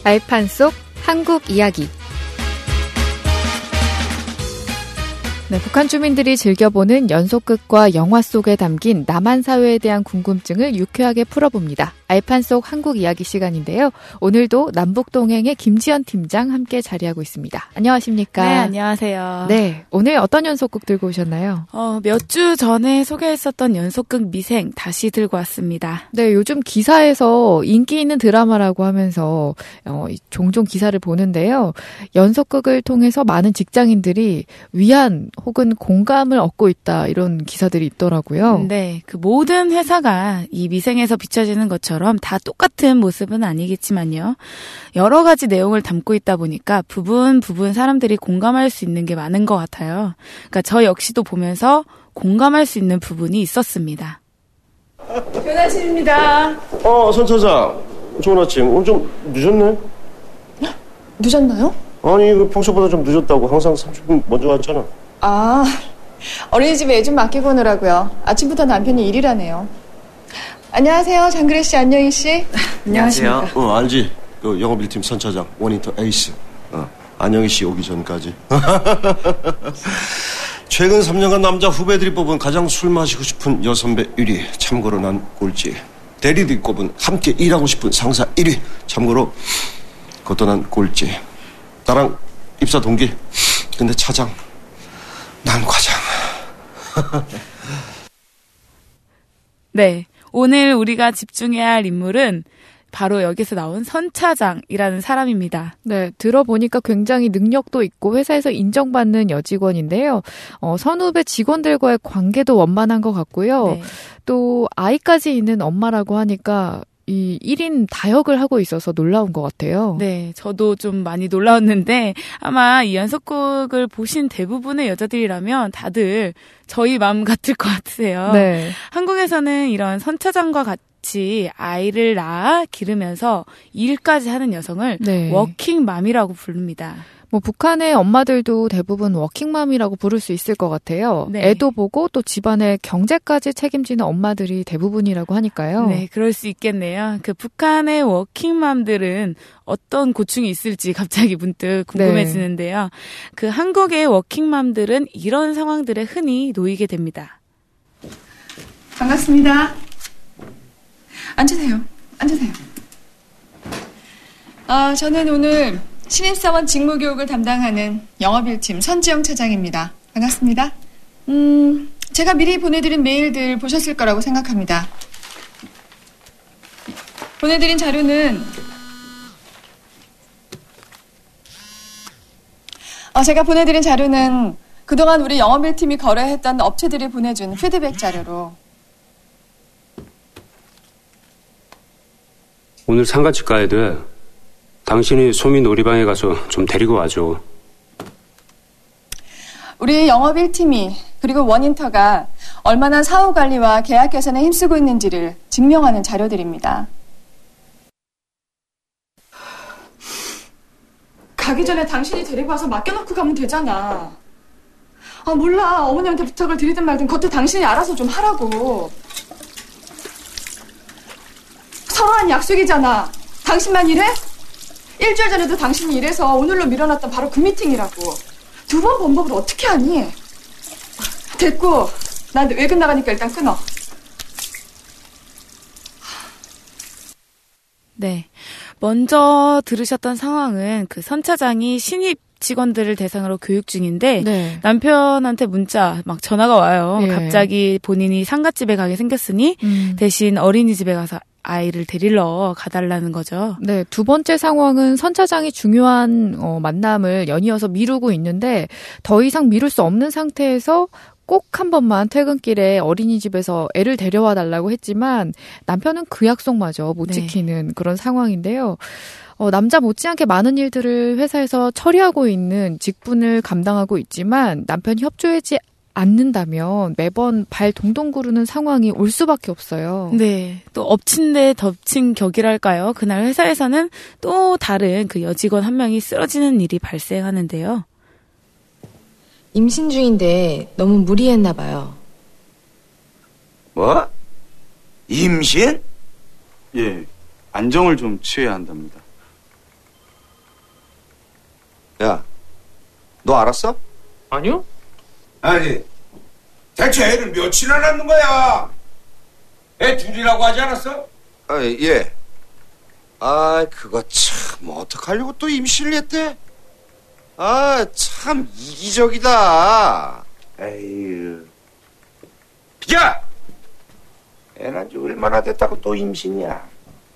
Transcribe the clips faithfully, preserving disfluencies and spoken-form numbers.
알판 속 한국 이야기. 네, 북한 주민들이 즐겨보는 연속극과 영화 속에 담긴 남한 사회에 대한 궁금증을 유쾌하게 풀어봅니다. 알판 속 한국 이야기 시간인데요. 오늘도 남북동행의 김지연 팀장 함께 자리하고 있습니다. 안녕하십니까? 네, 안녕하세요. 네, 오늘 어떤 연속극 들고 오셨나요? 어, 몇 주 전에 소개했었던 연속극 미생 다시 들고 왔습니다. 네, 요즘 기사에서 인기 있는 드라마라고 하면서 어, 종종 기사를 보는데요. 연속극을 통해서 많은 직장인들이 위안 혹은 공감을 얻고 있다, 이런 기사들이 있더라고요. 네, 그 모든 회사가 이 미생에서 비춰지는 것처럼 다 똑같은 모습은 아니겠지만요. 여러 가지 내용을 담고 있다 보니까 부분 부분 사람들이 공감할 수 있는 게 많은 것 같아요. 그러니까 저 역시도 보면서 공감할 수 있는 부분이 있었습니다. 변아침입니다. 어, 선 차장. 좋은 아침. 오늘 좀 늦었네? 늦었나요? 아니, 그 평소보다 좀 늦었다고. 항상 삼십 분 먼저 왔잖아. 아, 어린이집에 애 좀 맡기고 오느라고요. 아침부터 남편이 일이라네요. 안녕하세요, 장그래 씨, 안녕희 씨. 안녕하세요. 어, 알지? 그 영업일팀 선 차장, 원인터 에이스. 어, 안영희 씨 오기 전까지. 최근 삼 년간 남자 후배들이 뽑은 가장 술 마시고 싶은 여선배 일 위. 참고로 난 꼴찌. 대리들이 꼽은 함께 일하고 싶은 상사 일 위. 참고로 그것도 난 꼴찌. 나랑 입사 동기. 근데 차장. 난 과장. 네, 오늘 우리가 집중해야 할 인물은 바로 여기서 나온 선 차장이라는 사람입니다. 네, 들어보니까 굉장히 능력도 있고 회사에서 인정받는 여직원인데요. 어, 선후배 직원들과의 관계도 원만한 것 같고요. 네. 또 아이까지 있는 엄마라고 하니까 이 일 인 다역을 하고 있어서 놀라운 것 같아요. 네, 저도 좀 많이 놀라웠는데 아마 이 연속극을 보신 대부분의 여자들이라면 다들 저희 마음 같을 것 같으세요. 네. 한국에서는 이런 선 차장과 같이 아이를 낳아 기르면서 일까지 하는 여성을 네. 워킹맘이라고 부릅니다. 뭐 북한의 엄마들도 대부분 워킹맘이라고 부를 수 있을 것 같아요. 네. 애도 보고 또 집안의 경제까지 책임지는 엄마들이 대부분이라고 하니까요. 네, 그럴 수 있겠네요. 그 북한의 워킹맘들은 어떤 고충이 있을지 갑자기 문득 궁금해지는데요. 네. 그 한국의 워킹맘들은 이런 상황들에 흔히 놓이게 됩니다. 반갑습니다. 앉으세요. 앉으세요. 아, 저는 오늘 신입사원 직무교육을 담당하는 영업일팀 선지영 차장입니다. 반갑습니다. 음, 제가 미리 보내드린 메일들 보셨을 거라고 생각합니다. 보내드린 자료는 어, 제가 보내드린 자료는 그동안 우리 영업일팀이 거래했던 업체들이 보내준 피드백 자료로. 오늘 상가집 가야 돼. 당신이 소미 놀이방에 가서 좀 데리고 와줘. 우리 영업일팀이 그리고 원인터가 얼마나 사후관리와 계약 개선에 힘쓰고 있는지를 증명하는 자료들입니다. 가기 전에 당신이 데리고 와서 맡겨놓고 가면 되잖아. 아, 몰라. 어머니한테 부탁을 드리든 말든 그것도 당신이 알아서 좀 하라고. 서로한 약속이잖아. 당신만 일해? 일주일 전에도 당신이 일해서 오늘로 밀어놨던 바로 그 미팅이라고. 두 번 본 법을 어떻게 하니? 됐고, 난 외근 나가니까 일단 끊어. 네, 먼저 들으셨던 상황은 그 선 차장이 신입 직원들을 대상으로 교육 중인데 네. 남편한테 문자 막 전화가 와요. 예. 갑자기 본인이 상가집에 가게 생겼으니 음. 대신 어린이집에 가서 아이를 데리러 가달라는 거죠. 네, 두 번째 상황은 선 차장이 중요한 어, 만남을 연이어서 미루고 있는데 더 이상 미룰 수 없는 상태에서 꼭 한 번만 퇴근길에 어린이집에서 애를 데려와 달라고 했지만 남편은 그 약속마저 못 네. 지키는 그런 상황인데요. 어, 남자 못지않게 많은 일들을 회사에서 처리하고 있는 직분을 감당하고 있지만 남편이 협조하지 않는다면 매번 발 동동 구르는 상황이 올 수밖에 없어요. 네, 또 엎친 데 덮친 격이랄까요. 그날 회사에서는 또 다른 그 여직원 한 명이 쓰러지는 일이 발생하는데요. 임신 중인데 너무 무리했나 봐요. 뭐? 임신? 예, 안정을 좀 취해야 한답니다. 야, 너 알았어? 아니요? 아니, 대체 애를 며칠이나 낳는 거야? 애 둘이라고 하지 않았어? 아, 예. 아, 그거 참, 뭐 어떡하려고 또 임신을 했대? 아, 참 이기적이다. 에휴. 야! 애 낳은 지 얼마나 됐다고 또 임신이야?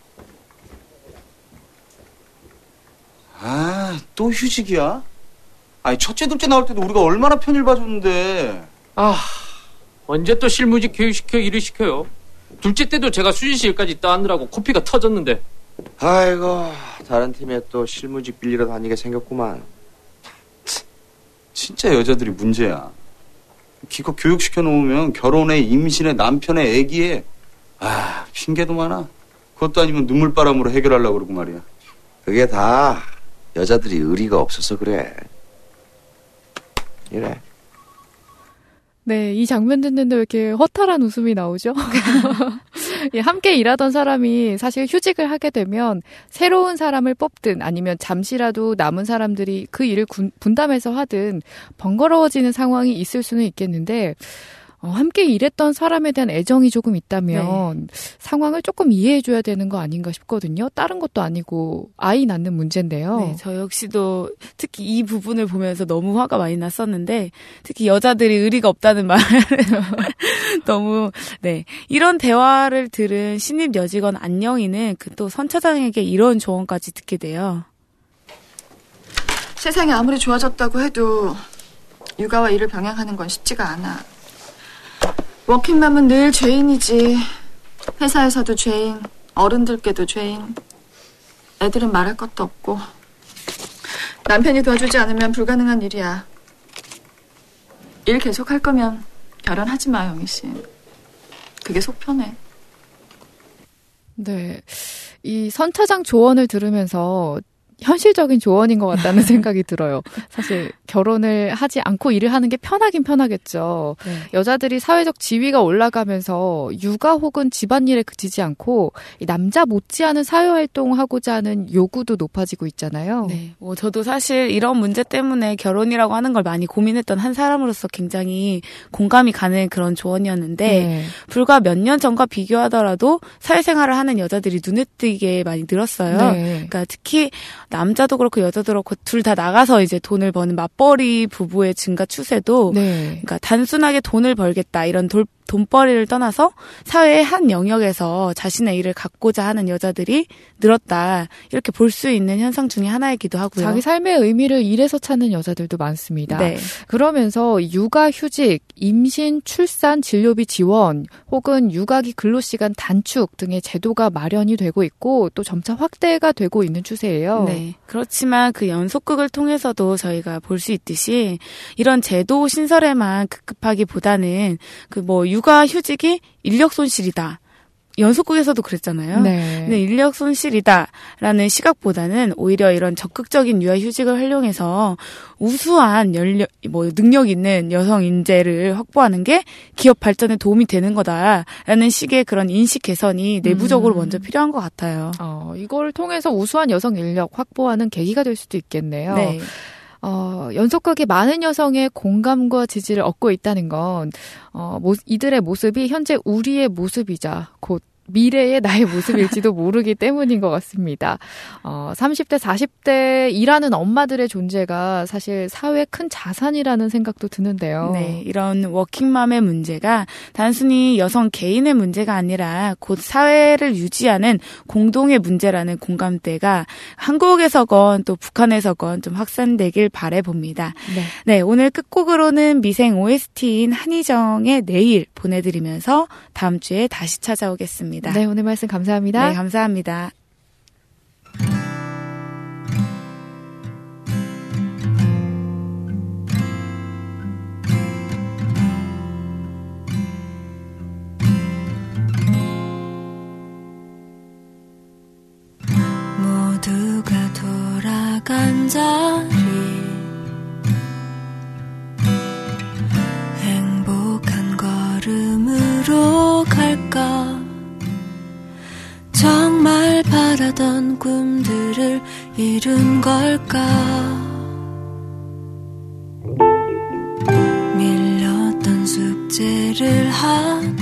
아, 또 휴직이야? 아니, 첫째, 둘째 나올 때도 우리가 얼마나 편일 봐줬는데. 아, 언제 또 실무직 교육시켜 일을 시켜요. 둘째 때도 제가 수진씨일까지 따느라고 코피가 터졌는데. 아이고, 다른 팀에 또 실무직 빌리러 다니게 생겼구만. 진짜 여자들이 문제야. 기껏 교육시켜 놓으면 결혼에, 임신에, 남편에, 애기에. 아, 핑계도 많아. 그것도 아니면 눈물바람으로 해결하려고 그러고 말이야. 그게 다 여자들이 의리가 없어서 그래. 이래. 네, 이 장면 듣는데 왜 이렇게 허탈한 웃음이 나오죠? 예, 함께 일하던 사람이 사실 휴직을 하게 되면 새로운 사람을 뽑든 아니면 잠시라도 남은 사람들이 그 일을 군, 분담해서 하든 번거로워지는 상황이 있을 수는 있겠는데 어, 함께 일했던 사람에 대한 애정이 조금 있다면 네. 상황을 조금 이해해줘야 되는 거 아닌가 싶거든요. 다른 것도 아니고 아이 낳는 문제인데요. 네, 저 역시도 특히 이 부분을 보면서 너무 화가 많이 났었는데 특히 여자들이 의리가 없다는 말을 너무 네 이런 대화를 들은 신입 여직원 안영이는 그 또 선 차장에게 이런 조언까지 듣게 돼요. 세상이 아무리 좋아졌다고 해도 육아와 일을 병행하는 건 쉽지가 않아. 워킹맘은 늘 죄인이지. 회사에서도 죄인, 어른들께도 죄인. 애들은 말할 것도 없고. 남편이 도와주지 않으면 불가능한 일이야. 일 계속 할 거면 결혼하지 마, 영희 씨. 그게 속 편해. 네, 이 선차장 조언을 들으면서 현실적인 조언인 것 같다는 생각이 들어요. 사실 결혼을 하지 않고 일을 하는 게 편하긴 편하겠죠. 네. 여자들이 사회적 지위가 올라가면서 육아 혹은 집안일에 그치지 않고 이 남자 못지않은 사회활동을 하고자 하는 요구도 높아지고 있잖아요. 네, 뭐 저도 사실 이런 문제 때문에 결혼이라고 하는 걸 많이 고민했던 한 사람으로서 굉장히 공감이 가는 그런 조언이었는데 네. 불과 몇 년 전과 비교하더라도 사회생활을 하는 여자들이 눈에 띄게 많이 늘었어요. 네. 그러니까 특히 남자도 그렇고 여자도 그렇고 둘 다 나가서 이제 돈을 버는 맞벌이 부부의 증가 추세도 네. 그러니까 단순하게 돈을 벌겠다 이런 돌, 돈벌이를 떠나서 사회의 한 영역에서 자신의 일을 갖고자 하는 여자들이 늘었다. 이렇게 볼 수 있는 현상 중에 하나이기도 하고요. 자기 삶의 의미를 일에서 찾는 여자들도 많습니다. 네. 그러면서 육아 휴직, 임신, 출산, 진료비 지원 혹은 육아기 근로시간 단축 등의 제도가 마련이 되고 있고 또 점차 확대가 되고 있는 추세예요. 네. 그렇지만 그 연속극을 통해서도 저희가 볼 수 있듯이 이런 제도 신설에만 급급하기보다는 그 뭐 육아 휴직이 인력 손실이다. 연속극에서도 그랬잖아요. 네. 근데 인력 손실이다라는 시각보다는 오히려 이런 적극적인 육아 휴직을 활용해서 우수한 연력, 뭐 능력 있는 여성 인재를 확보하는 게 기업 발전에 도움이 되는 거다라는 식의 그런 인식 개선이 내부적으로 음. 먼저 필요한 것 같아요. 어, 이걸 통해서 우수한 여성 인력 확보하는 계기가 될 수도 있겠네요. 네. 어, 연속극이 많은 여성의 공감과 지지를 얻고 있다는 건, 어, 모, 이들의 모습이 현재 우리의 모습이자 곧 미래의 나의 모습일지도 모르기 때문인 것 같습니다. 어, 삼십 대, 사십 대 일하는 엄마들의 존재가 사실 사회의 큰 자산이라는 생각도 드는데요. 네, 이런 워킹맘의 문제가 단순히 여성 개인의 문제가 아니라 곧 사회를 유지하는 공동의 문제라는 공감대가 한국에서건 또 북한에서건 좀 확산되길 바라봅니다. 네. 네, 오늘 끝곡으로는 미생 오에스티인 한희정의 내일 보내드리면서 다음 주에 다시 찾아오겠습니다. 네, 오늘 말씀 감사합니다. 네, 감사합니다. 모두가 돌아간 자리 행복한 걸음으로 갈까 정말 바라던 꿈들을 이룬 걸까 밀렸던 숙제를 하듯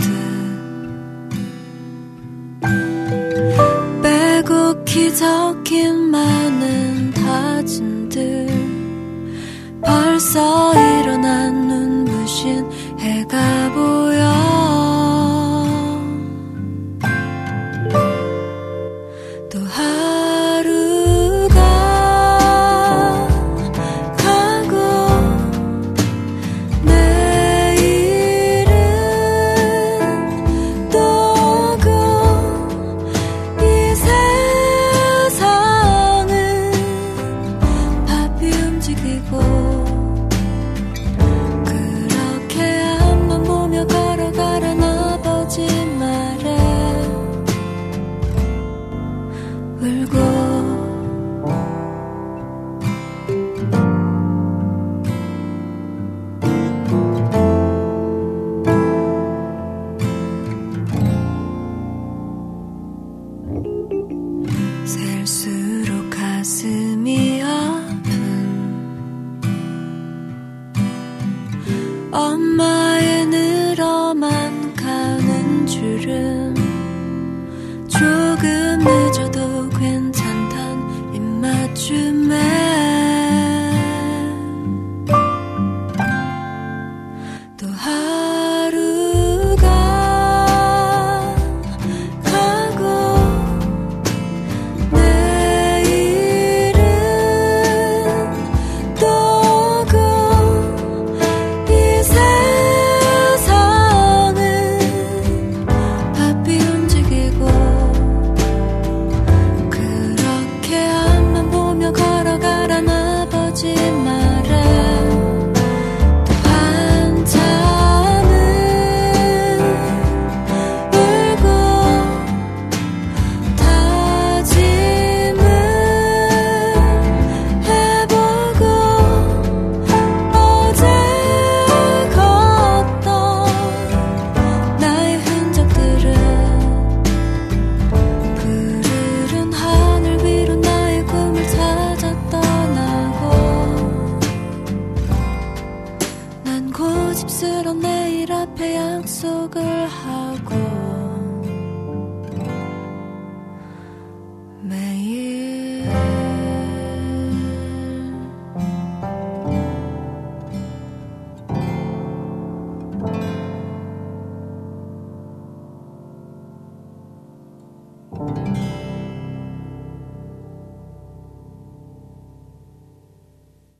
빼곡히 적힌 많은 다짐들 벌써 일어난 눈부신 해가 보여 또 하루가 가고 내일은 또 오고 이 세상은 바삐 움직이고 그렇게 앞만 보며 걸어가란 아버지 말에 울고 셀수록 가슴이 아픈 엄마의 늘어만 가는 줄은